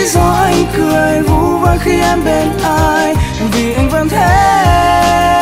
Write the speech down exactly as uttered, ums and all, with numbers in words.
lý do anh cười vu vơ khi em bên ai, vì anh vẫn thế.